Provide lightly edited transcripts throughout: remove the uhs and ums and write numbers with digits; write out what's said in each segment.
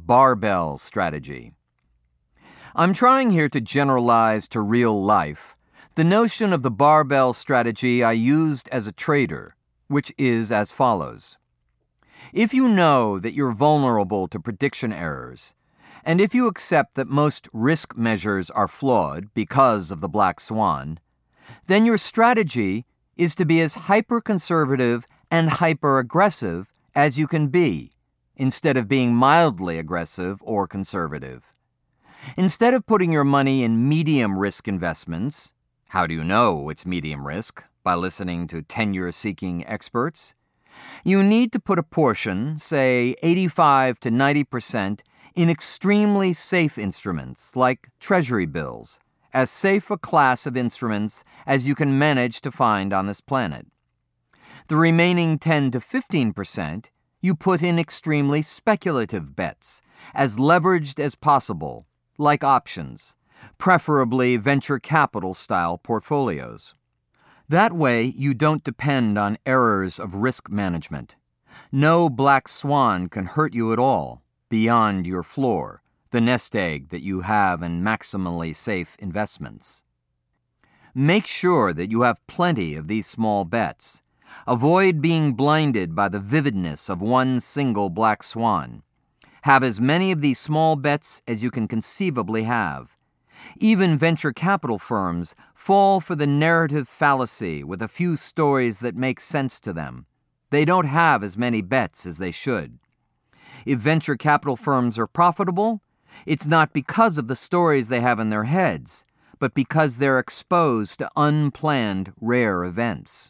barbell strategy. I'm trying here to generalize to real life the notion of the barbell strategy I used as a trader, which is as follows. If you know that you're vulnerable to prediction errors, and if you accept that most risk measures are flawed because of the black swan, then your strategy is to be as hyper-conservative and hyper-aggressive as you can be, instead of being mildly aggressive or conservative. Instead of putting your money in medium-risk investments, how do you know it's medium risk? By listening to tenure-seeking experts. You need to put a portion, say 85 to 90%, in extremely safe instruments like treasury bills, as safe a class of instruments as you can manage to find on this planet. The remaining 10 to 15% you put in extremely speculative bets, as leveraged as possible, like options, preferably venture capital-style portfolios. That way, you don't depend on errors of risk management. No black swan can hurt you at all, beyond your floor, the nest egg that you have in maximally safe investments. Make sure that you have plenty of these small bets. Avoid being blinded by the vividness of one single black swan. Have as many of these small bets as you can conceivably have. Even venture capital firms fall for the narrative fallacy with a few stories that make sense to them. They don't have as many bets as they should. If venture capital firms are profitable, it's not because of the stories they have in their heads, but because they're exposed to unplanned rare events.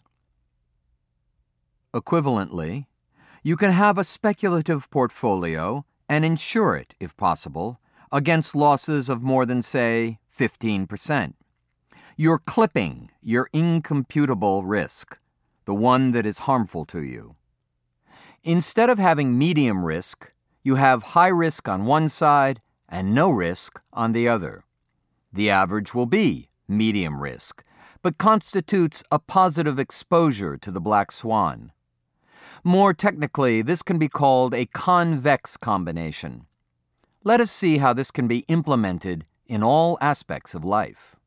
Equivalently, you can have a speculative portfolio and insure it, if possible, against losses of more than, say, 15%. You're clipping your incomputable risk, the one that is harmful to you. Instead of having medium risk, you have high risk on one side and no risk on the other. The average will be medium risk, but constitutes a positive exposure to the black swan. More technically, this can be called a convex combination. Let us see how this can be implemented in all aspects of life.